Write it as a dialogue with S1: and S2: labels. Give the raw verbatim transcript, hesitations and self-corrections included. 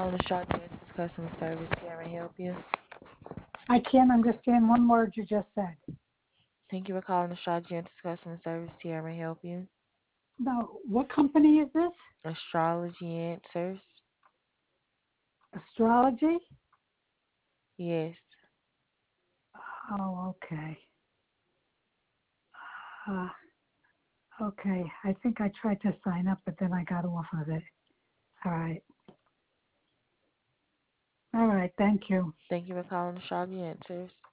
S1: calling the Shark Answers customer service. Can I help you?
S2: I can't understand one word you just said.
S1: Thank you for calling the Shark Answers customer service. Can I help you?
S2: No, what company is this?
S1: Astrology Answers.
S2: Astrology?
S1: Yes.
S2: Oh, okay. Uh, okay. I think I tried to sign up, but then I got off of it. All right. All right. Thank you.
S1: Thank you for calling the Shark Answers.